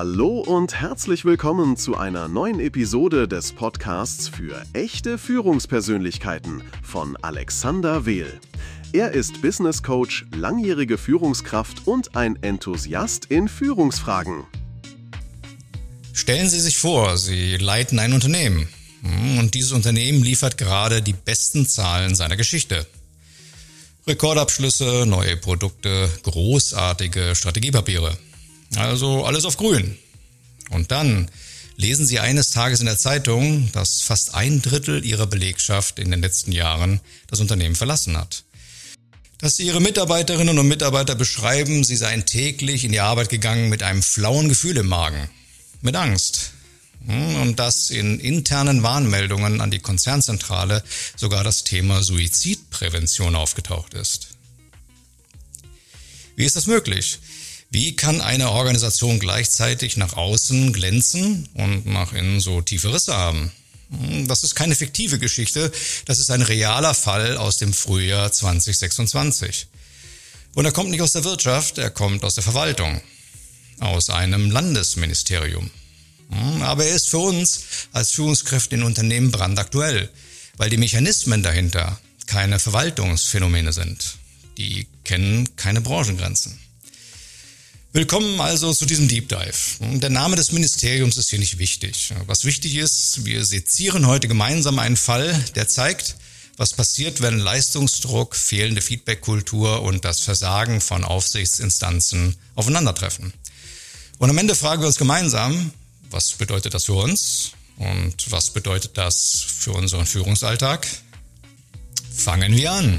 Hallo und herzlich willkommen zu einer neuen Episode des Podcasts für echte Führungspersönlichkeiten von Alexander Wehl. Er ist Business Coach, langjährige Führungskraft und ein Enthusiast in Führungsfragen. Stellen Sie sich vor, Sie leiten ein Unternehmen und dieses Unternehmen liefert gerade die besten Zahlen seiner Geschichte. Rekordabschlüsse, neue Produkte, großartige Strategiepapiere. Also alles auf grün. Und dann lesen Sie eines Tages in der Zeitung, dass fast 1/3 Ihrer Belegschaft in den letzten Jahren das Unternehmen verlassen hat. Dass Ihre Mitarbeiterinnen und Mitarbeiter beschreiben, sie seien täglich in die Arbeit gegangen mit einem flauen Gefühl im Magen, mit Angst. Und dass in internen Warnmeldungen an die Konzernzentrale sogar das Thema Suizidprävention aufgetaucht ist. Wie ist das möglich? Wie kann eine Organisation gleichzeitig nach außen glänzen und nach innen so tiefe Risse haben? Das ist keine fiktive Geschichte, das ist ein realer Fall aus dem Frühjahr 2026. Und er kommt nicht aus der Wirtschaft, er kommt aus der Verwaltung, aus einem Landesministerium. Aber er ist für uns als Führungskräfte in Unternehmen brandaktuell, weil die Mechanismen dahinter keine Verwaltungsphänomene sind. Die kennen keine Branchengrenzen. Willkommen also zu diesem Deep Dive. Der Name des Ministeriums ist hier nicht wichtig. Was wichtig ist, wir sezieren heute gemeinsam einen Fall, der zeigt, was passiert, wenn Leistungsdruck, fehlende Feedbackkultur und das Versagen von Aufsichtsinstanzen aufeinandertreffen. Und am Ende fragen wir uns gemeinsam, was bedeutet das für uns und was bedeutet das für unseren Führungsalltag? Fangen wir an.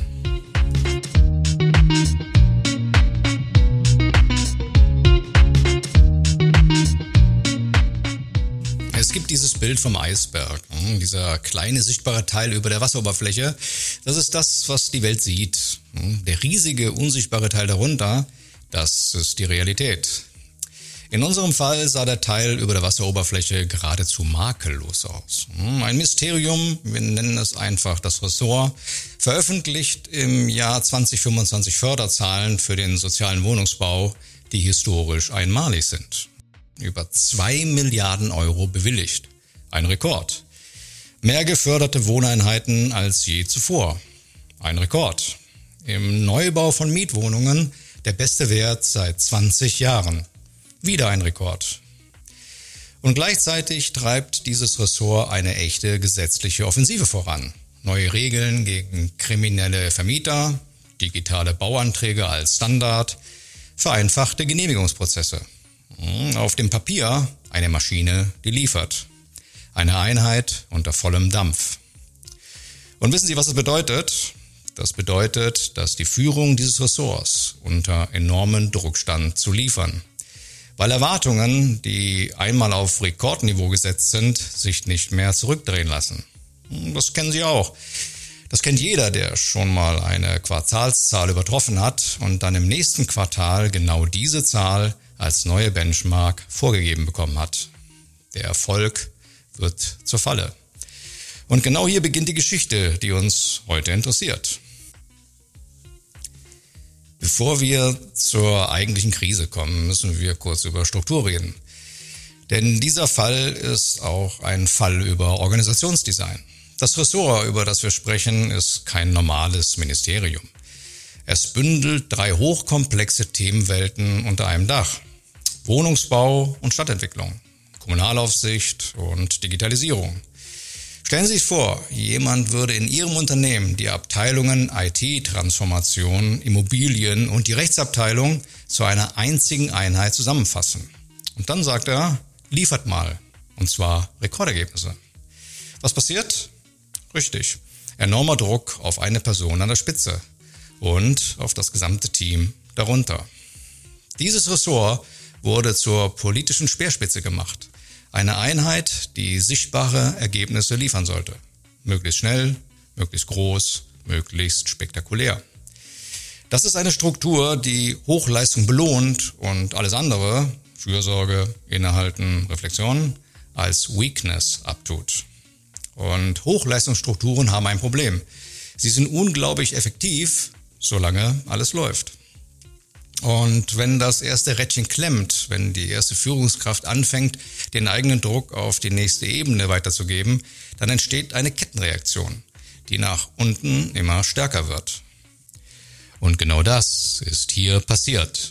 Es gibt dieses Bild vom Eisberg, dieser kleine sichtbare Teil über der Wasseroberfläche. Das ist das, was die Welt sieht. Der riesige, unsichtbare Teil darunter, das ist die Realität. In unserem Fall sah der Teil über der Wasseroberfläche geradezu makellos aus. Ein Mysterium, wir nennen es einfach das Ressort, veröffentlicht im Jahr 2025 Förderzahlen für den sozialen Wohnungsbau, die historisch einmalig sind. Über 2 Milliarden Euro bewilligt. Ein Rekord. Mehr geförderte Wohneinheiten als je zuvor. Ein Rekord. Im Neubau von Mietwohnungen der beste Wert seit 20 Jahren. Wieder ein Rekord. Und gleichzeitig treibt dieses Ressort eine echte gesetzliche Offensive voran. Neue Regeln gegen kriminelle Vermieter, digitale Bauanträge als Standard, vereinfachte Genehmigungsprozesse. Auf dem Papier eine Maschine, die liefert. Eine Einheit unter vollem Dampf. Und wissen Sie, was das bedeutet? Das bedeutet, dass die Führung dieses Ressorts unter enormen Druck stand zu liefern. Weil Erwartungen, die einmal auf Rekordniveau gesetzt sind, sich nicht mehr zurückdrehen lassen. Das kennen Sie auch. Das kennt jeder, der schon mal eine Quartalszahl übertroffen hat und dann im nächsten Quartal genau diese Zahl als neue Benchmark vorgegeben bekommen hat. Der Erfolg wird zur Falle. Und genau hier beginnt die Geschichte, die uns heute interessiert. Bevor wir zur eigentlichen Krise kommen, müssen wir kurz über Struktur reden. Denn dieser Fall ist auch ein Fall über Organisationsdesign. Das Ressort, über das wir sprechen, ist kein normales Ministerium. Es bündelt 3 hochkomplexe Themenwelten unter einem Dach. Wohnungsbau und Stadtentwicklung, Kommunalaufsicht und Digitalisierung. Stellen Sie sich vor, jemand würde in Ihrem Unternehmen die Abteilungen IT-Transformation, Immobilien und die Rechtsabteilung zu einer einzigen Einheit zusammenfassen. Und dann sagt er, liefert mal, und zwar Rekordergebnisse. Was passiert? Richtig, enormer Druck auf eine Person an der Spitze und auf das gesamte Team darunter. Dieses Ressort wurde zur politischen Speerspitze gemacht. Eine Einheit, die sichtbare Ergebnisse liefern sollte. Möglichst schnell, möglichst groß, möglichst spektakulär. Das ist eine Struktur, die Hochleistung belohnt und alles andere, Fürsorge, Innehalten, Reflexion, als Weakness abtut. Und Hochleistungsstrukturen haben ein Problem. Sie sind unglaublich effektiv, solange alles läuft. Und wenn das erste Rädchen klemmt, wenn die erste Führungskraft anfängt, den eigenen Druck auf die nächste Ebene weiterzugeben, dann entsteht eine Kettenreaktion, die nach unten immer stärker wird. Und genau das ist hier passiert.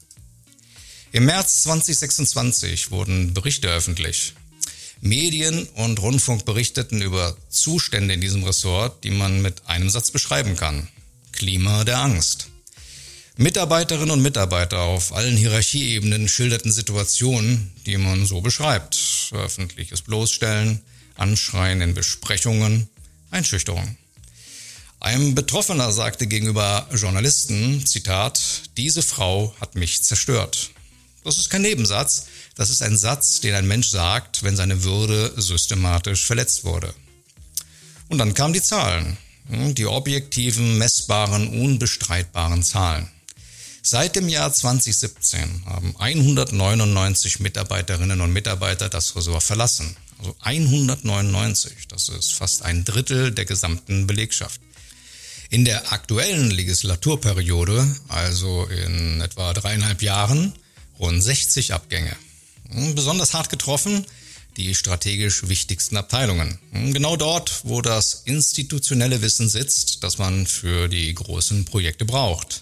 Im März 2026 wurden Berichte öffentlich. Medien und Rundfunk berichteten über Zustände in diesem Ressort, die man mit einem Satz beschreiben kann. Klima der Angst. Mitarbeiterinnen und Mitarbeiter auf allen Hierarchieebenen schilderten Situationen, die man so beschreibt. Öffentliches Bloßstellen, Anschreien in Besprechungen, Einschüchterung. Ein Betroffener sagte gegenüber Journalisten, Zitat, diese Frau hat mich zerstört. Das ist kein Nebensatz, das ist ein Satz, den ein Mensch sagt, wenn seine Würde systematisch verletzt wurde. Und dann kamen die Zahlen, die objektiven, messbaren, unbestreitbaren Zahlen. Seit dem Jahr 2017 haben 199 Mitarbeiterinnen und Mitarbeiter das Ressort verlassen. Also 199, das ist fast ein Drittel der gesamten Belegschaft. In der aktuellen Legislaturperiode, also in etwa 3,5 Jahren, rund 60 Abgänge. Besonders hart getroffen die strategisch wichtigsten Abteilungen. Genau dort, wo das institutionelle Wissen sitzt, das man für die großen Projekte braucht.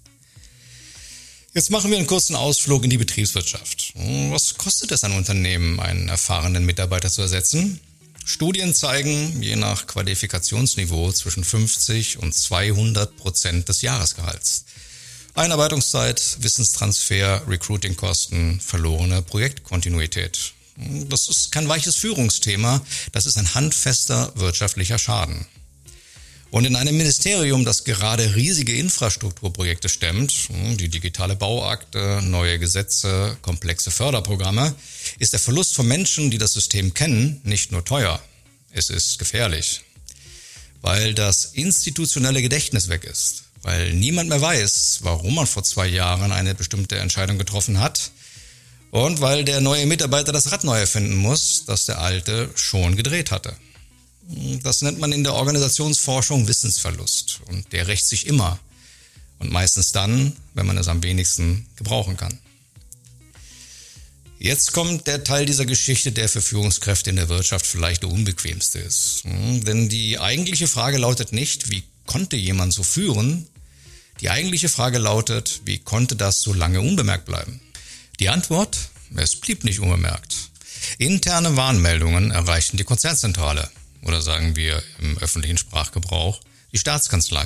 Jetzt machen wir einen kurzen Ausflug in die Betriebswirtschaft. Was kostet es ein Unternehmen, einen erfahrenen Mitarbeiter zu ersetzen? Studien zeigen, je nach Qualifikationsniveau zwischen 50 und 200% des Jahresgehalts. Einarbeitungszeit, Wissenstransfer, Recruitingkosten, verlorene Projektkontinuität. Das ist kein weiches Führungsthema, das ist ein handfester wirtschaftlicher Schaden. Und in einem Ministerium, das gerade riesige Infrastrukturprojekte stemmt, die digitale Bauakte, neue Gesetze, komplexe Förderprogramme, ist der Verlust von Menschen, die das System kennen, nicht nur teuer, es ist gefährlich. Weil das institutionelle Gedächtnis weg ist, weil niemand mehr weiß, warum man vor 2 Jahren eine bestimmte Entscheidung getroffen hat und weil der neue Mitarbeiter das Rad neu erfinden muss, das der alte schon gedreht hatte. Das nennt man in der Organisationsforschung Wissensverlust und der rächt sich immer und meistens dann, wenn man es am wenigsten gebrauchen kann. Jetzt kommt der Teil dieser Geschichte, der für Führungskräfte in der Wirtschaft vielleicht der unbequemste ist. Denn die eigentliche Frage lautet nicht, wie konnte jemand so führen? Die eigentliche Frage lautet, wie konnte das so lange unbemerkt bleiben? Die Antwort, es blieb nicht unbemerkt. Interne Warnmeldungen erreichten die Konzernzentrale. Oder sagen wir im öffentlichen Sprachgebrauch, die Staatskanzlei.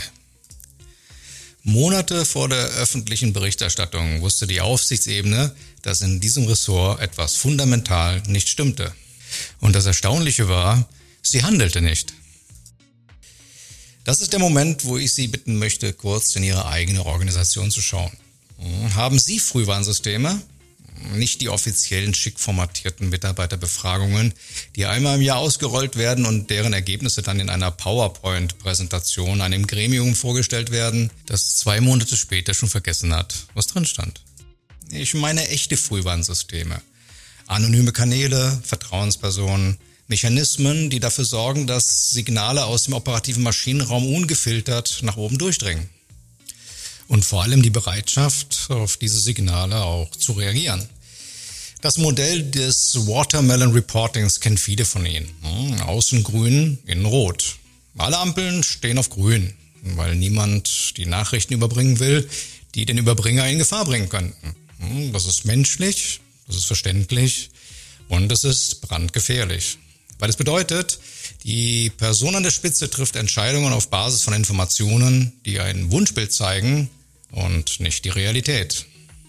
Monate vor der öffentlichen Berichterstattung wusste die Aufsichtsebene, dass in diesem Ressort etwas fundamental nicht stimmte. Und das Erstaunliche war, sie handelte nicht. Das ist der Moment, wo ich Sie bitten möchte, kurz in Ihre eigene Organisation zu schauen. Haben Sie Frühwarnsysteme? Nicht die offiziellen, schick formatierten Mitarbeiterbefragungen, die einmal im Jahr ausgerollt werden und deren Ergebnisse dann in einer PowerPoint-Präsentation einem Gremium vorgestellt werden, das 2 Monate später schon vergessen hat, was drin stand. Ich meine echte Frühwarnsysteme. Anonyme Kanäle, Vertrauenspersonen, Mechanismen, die dafür sorgen, dass Signale aus dem operativen Maschinenraum ungefiltert nach oben durchdringen. Und vor allem die Bereitschaft, auf diese Signale auch zu reagieren. Das Modell des Watermelon Reportings kennen viele von Ihnen. Außen grün, innen rot. Alle Ampeln stehen auf grün, weil niemand die Nachrichten überbringen will, die den Überbringer in Gefahr bringen könnten. Das ist menschlich, das ist verständlich und das ist brandgefährlich. Weil es bedeutet, die Person an der Spitze trifft Entscheidungen auf Basis von Informationen, die ein Wunschbild zeigen, und nicht die Realität.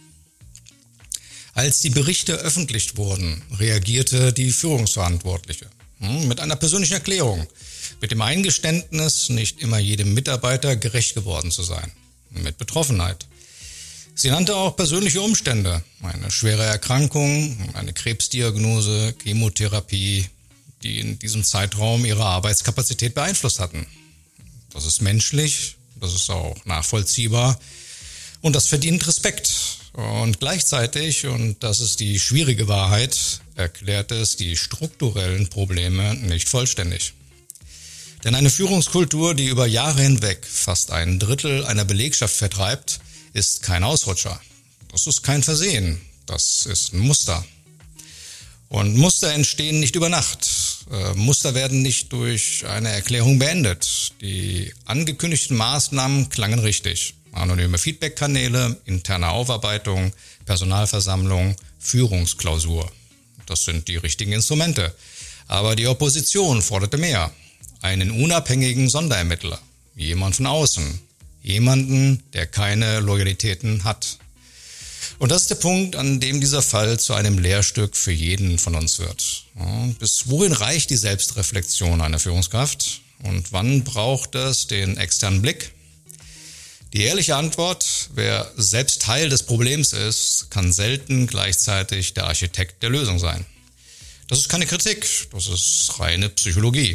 Als die Berichte öffentlich wurden, reagierte die Führungsverantwortliche mit einer persönlichen Erklärung, mit dem Eingeständnis, nicht immer jedem Mitarbeiter gerecht geworden zu sein, mit Betroffenheit. Sie nannte auch persönliche Umstände, eine schwere Erkrankung, eine Krebsdiagnose, Chemotherapie, die in diesem Zeitraum ihre Arbeitskapazität beeinflusst hatten. Das ist menschlich, das ist auch nachvollziehbar. Und das verdient Respekt. Und gleichzeitig, und das ist die schwierige Wahrheit, erklärt es die strukturellen Probleme nicht vollständig. Denn eine Führungskultur, die über Jahre hinweg fast ein Drittel einer Belegschaft vertreibt, ist kein Ausrutscher. Das ist kein Versehen. Das ist ein Muster. Und Muster entstehen nicht über Nacht. Muster werden nicht durch eine Erklärung beendet. Die angekündigten Maßnahmen klangen richtig. Anonyme Feedback-Kanäle, interne Aufarbeitung, Personalversammlung, Führungsklausur. Das sind die richtigen Instrumente. Aber die Opposition forderte mehr. Einen unabhängigen Sonderermittler. Jemand von außen. Jemanden, der keine Loyalitäten hat. Und das ist der Punkt, an dem dieser Fall zu einem Lehrstück für jeden von uns wird. Bis wohin reicht die Selbstreflexion einer Führungskraft? Und wann braucht es den externen Blick? Die ehrliche Antwort: Wer selbst Teil des Problems ist, kann selten gleichzeitig der Architekt der Lösung sein. Das ist keine Kritik, das ist reine Psychologie.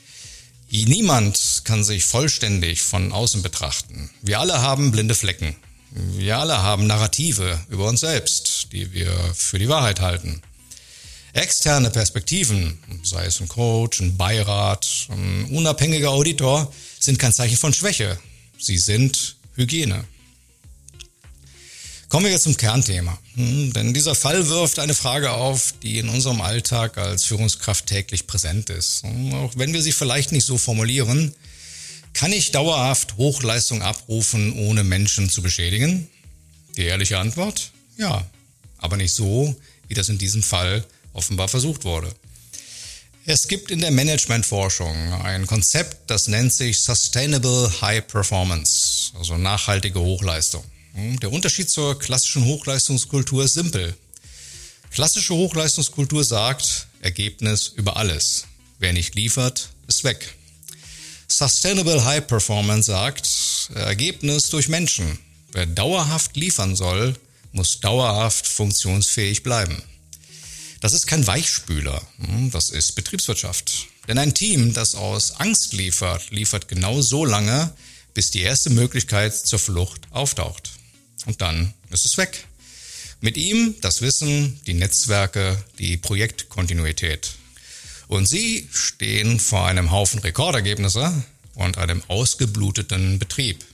Niemand kann sich vollständig von außen betrachten. Wir alle haben blinde Flecken. Wir alle haben Narrative über uns selbst, die wir für die Wahrheit halten. Externe Perspektiven, sei es ein Coach, ein Beirat, ein unabhängiger Auditor, sind kein Zeichen von Schwäche. Sie sind Hygiene. Kommen wir jetzt zum Kernthema. Denn dieser Fall wirft eine Frage auf, die in unserem Alltag als Führungskraft täglich präsent ist. Auch wenn wir sie vielleicht nicht so formulieren: Kann ich dauerhaft Hochleistung abrufen, ohne Menschen zu beschädigen? Die ehrliche Antwort: Ja, aber nicht so, wie das in diesem Fall offenbar versucht wurde. Es gibt in der Managementforschung ein Konzept, das nennt sich Sustainable High Performance, also nachhaltige Hochleistung. Der Unterschied zur klassischen Hochleistungskultur ist simpel. Klassische Hochleistungskultur sagt: Ergebnis über alles. Wer nicht liefert, ist weg. Sustainable High Performance sagt: Ergebnis durch Menschen. Wer dauerhaft liefern soll, muss dauerhaft funktionsfähig bleiben. Das ist kein Weichspüler, das ist Betriebswirtschaft. Denn ein Team, das aus Angst liefert, liefert genau so lange, bis die erste Möglichkeit zur Flucht auftaucht. Und dann ist es weg. Mit ihm das Wissen, die Netzwerke, die Projektkontinuität. Und Sie stehen vor einem Haufen Rekordergebnisse und einem ausgebluteten Betrieb.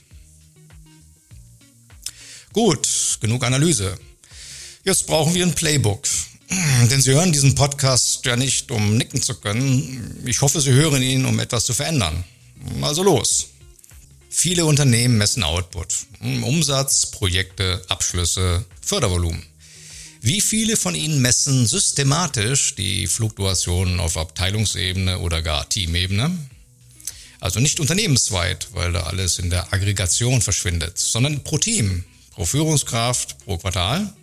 Gut, genug Analyse. Jetzt brauchen wir ein Playbook. Denn Sie hören diesen Podcast ja nicht, um nicken zu können. Ich hoffe, Sie hören ihn, um etwas zu verändern. Also los. Viele Unternehmen messen Output. Umsatz, Projekte, Abschlüsse, Fördervolumen. Wie viele von Ihnen messen systematisch die Fluktuationen auf Abteilungsebene oder gar Teamebene? Also nicht unternehmensweit, weil da alles in der Aggregation verschwindet, sondern pro Team, pro Führungskraft, pro Quartal.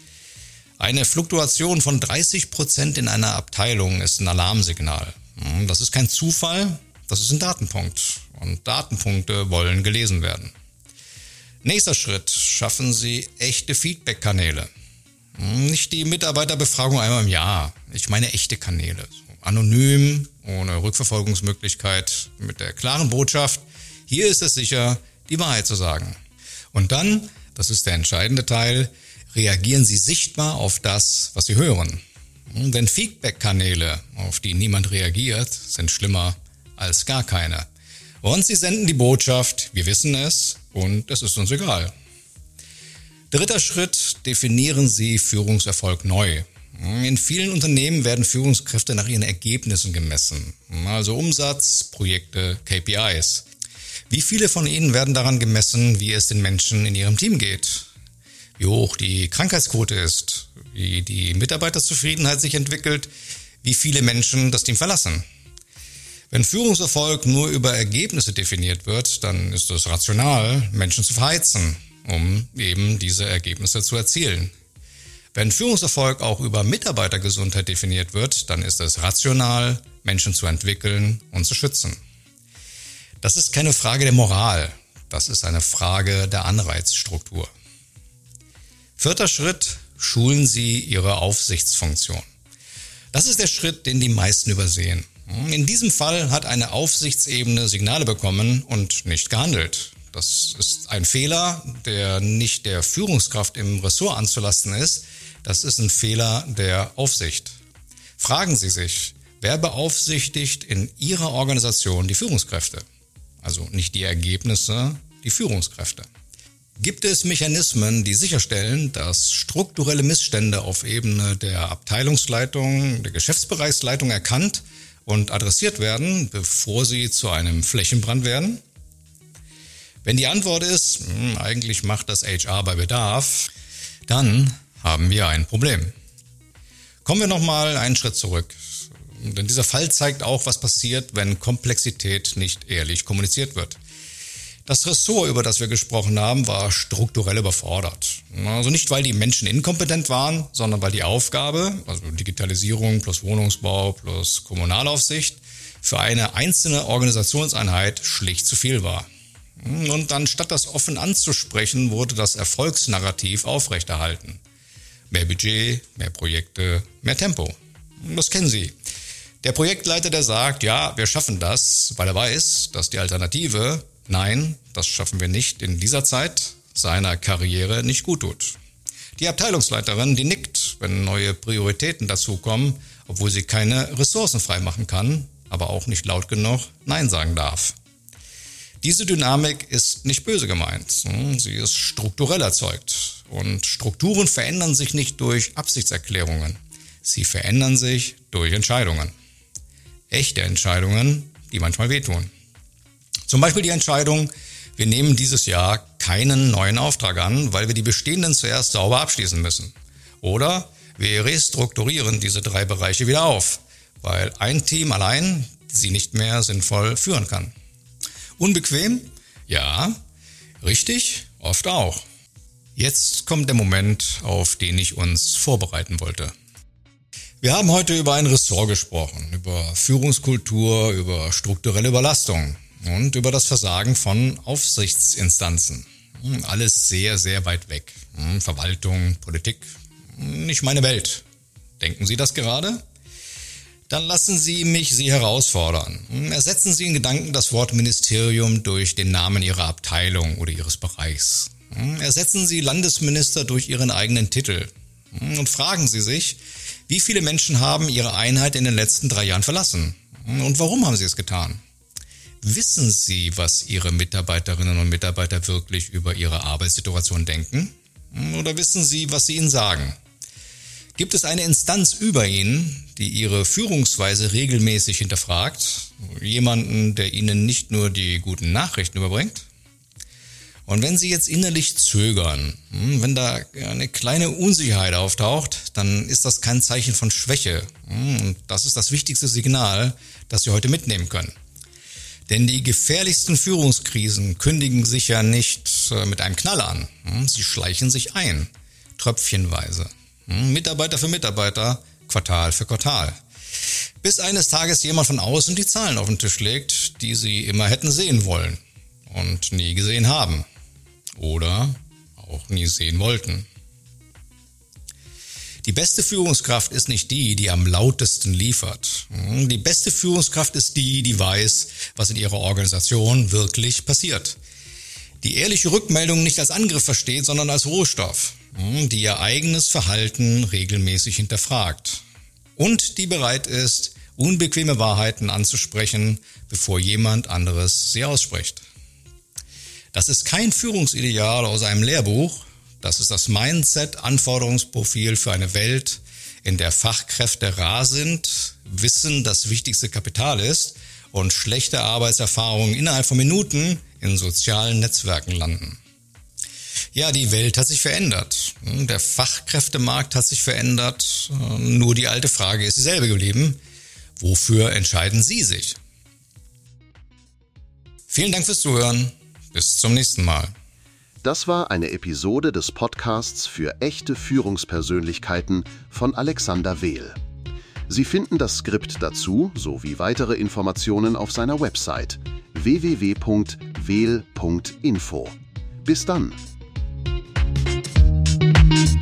Eine Fluktuation von 30% in einer Abteilung ist ein Alarmsignal. Das ist kein Zufall, das ist ein Datenpunkt. Und Datenpunkte wollen gelesen werden. Nächster Schritt: Schaffen Sie echte Feedback-Kanäle. Nicht die Mitarbeiterbefragung einmal im Jahr. Ich meine echte Kanäle. Anonym, ohne Rückverfolgungsmöglichkeit, mit der klaren Botschaft: Hier ist es sicher, die Wahrheit zu sagen. Und dann, das ist der entscheidende Teil, reagieren Sie sichtbar auf das, was Sie hören. Denn Feedback-Kanäle, auf die niemand reagiert, sind schlimmer als gar keine. Und Sie senden die Botschaft: Wir wissen es und es ist uns egal. Dritter Schritt: Definieren Sie Führungserfolg neu. In vielen Unternehmen werden Führungskräfte nach ihren Ergebnissen gemessen. Also Umsatz, Projekte, KPIs. Wie viele von Ihnen werden daran gemessen, wie es den Menschen in Ihrem Team geht? Wie hoch die Krankheitsquote ist? Wie die Mitarbeiterzufriedenheit sich entwickelt? Wie viele Menschen das Team verlassen? Wenn Führungserfolg nur über Ergebnisse definiert wird, dann ist es rational, Menschen zu verheizen, um eben diese Ergebnisse zu erzielen. Wenn Führungserfolg auch über Mitarbeitergesundheit definiert wird, dann ist es rational, Menschen zu entwickeln und zu schützen. Das ist keine Frage der Moral, das ist eine Frage der Anreizstruktur. Vierter Schritt: Schulen Sie Ihre Aufsichtsfunktion. Das ist der Schritt, den die meisten übersehen. In diesem Fall hat eine Aufsichtsebene Signale bekommen und nicht gehandelt. Das ist ein Fehler, der nicht der Führungskraft im Ressort anzulasten ist. Das ist ein Fehler der Aufsicht. Fragen Sie sich: Wer beaufsichtigt in Ihrer Organisation die Führungskräfte? Also nicht die Ergebnisse, die Führungskräfte. Gibt es Mechanismen, die sicherstellen, dass strukturelle Missstände auf Ebene der Abteilungsleitung, der Geschäftsbereichsleitung erkannt und adressiert werden, bevor sie zu einem Flächenbrand werden? Wenn die Antwort ist, eigentlich macht das HR bei Bedarf, dann haben wir ein Problem. Kommen wir nochmal einen Schritt zurück. Denn dieser Fall zeigt auch, was passiert, wenn Komplexität nicht ehrlich kommuniziert wird. Das Ressort, über das wir gesprochen haben, war strukturell überfordert. Also nicht, weil die Menschen inkompetent waren, sondern weil die Aufgabe, also Digitalisierung plus Wohnungsbau plus Kommunalaufsicht, für eine einzelne Organisationseinheit schlicht zu viel war. Und anstatt das offen anzusprechen, wurde das Erfolgsnarrativ aufrechterhalten. Mehr Budget, mehr Projekte, mehr Tempo. Das kennen Sie. Der Projektleiter, der sagt, ja, wir schaffen das, weil er weiß, dass die Alternative, nein, das schaffen wir nicht in dieser Zeit, seiner Karriere nicht gut tut. Die Abteilungsleiterin, die nickt, wenn neue Prioritäten dazukommen, obwohl sie keine Ressourcen freimachen kann, aber auch nicht laut genug Nein sagen darf. Diese Dynamik ist nicht böse gemeint, sie ist strukturell erzeugt. Und Strukturen verändern sich nicht durch Absichtserklärungen, sie verändern sich durch Entscheidungen. Echte Entscheidungen, die manchmal wehtun. Zum Beispiel die Entscheidung, wir nehmen dieses Jahr keinen neuen Auftrag an, weil wir die bestehenden zuerst sauber abschließen müssen. Oder wir restrukturieren diese 3 Bereiche wieder auf, weil ein Team allein sie nicht mehr sinnvoll führen kann. Unbequem? Ja. Richtig? Oft auch. Jetzt kommt der Moment, auf den ich uns vorbereiten wollte. Wir haben heute über ein Ressort gesprochen, über Führungskultur, über strukturelle Überlastung und über das Versagen von Aufsichtsinstanzen. Alles sehr, sehr weit weg. Verwaltung, Politik, nicht meine Welt. Denken Sie das gerade? Dann lassen Sie mich Sie herausfordern. Ersetzen Sie in Gedanken das Wort Ministerium durch den Namen Ihrer Abteilung oder Ihres Bereichs. Ersetzen Sie Landesminister durch Ihren eigenen Titel. Und fragen Sie sich, wie viele Menschen haben Ihre Einheit in den letzten 3 Jahren verlassen? Und warum haben Sie es getan? Wissen Sie, was Ihre Mitarbeiterinnen und Mitarbeiter wirklich über Ihre Arbeitssituation denken? Oder wissen Sie, was sie Ihnen sagen? Gibt es eine Instanz über Ihnen, die Ihre Führungsweise regelmäßig hinterfragt? Jemanden, der Ihnen nicht nur die guten Nachrichten überbringt? Und wenn Sie jetzt innerlich zögern, wenn da eine kleine Unsicherheit auftaucht, dann ist das kein Zeichen von Schwäche. Und das ist das wichtigste Signal, das Sie heute mitnehmen können. Denn die gefährlichsten Führungskrisen kündigen sich ja nicht mit einem Knall an. Sie schleichen sich ein, tröpfchenweise. Mitarbeiter für Mitarbeiter, Quartal für Quartal. Bis eines Tages jemand von außen die Zahlen auf den Tisch legt, die Sie immer hätten sehen wollen und nie gesehen haben. Oder auch nie sehen wollten. Die beste Führungskraft ist nicht die, die am lautesten liefert. Die beste Führungskraft ist die, die weiß, was in ihrer Organisation wirklich passiert. Die ehrliche Rückmeldung nicht als Angriff versteht, sondern als Rohstoff. Die ihr eigenes Verhalten regelmäßig hinterfragt. Und die bereit ist, unbequeme Wahrheiten anzusprechen, bevor jemand anderes sie ausspricht. Das ist kein Führungsideal aus einem Lehrbuch. Das ist das Mindset-Anforderungsprofil für eine Welt, in der Fachkräfte rar sind, Wissen das wichtigste Kapital ist und schlechte Arbeitserfahrungen innerhalb von Minuten in sozialen Netzwerken landen. Ja, die Welt hat sich verändert. Der Fachkräftemarkt hat sich verändert. Nur die alte Frage ist dieselbe geblieben. Wofür entscheiden Sie sich? Vielen Dank fürs Zuhören. Bis zum nächsten Mal. Das war eine Episode des Podcasts für echte Führungspersönlichkeiten von Alexander Wehl. Sie finden das Skript dazu sowie weitere Informationen auf seiner Website www.wehl.info. Bis dann!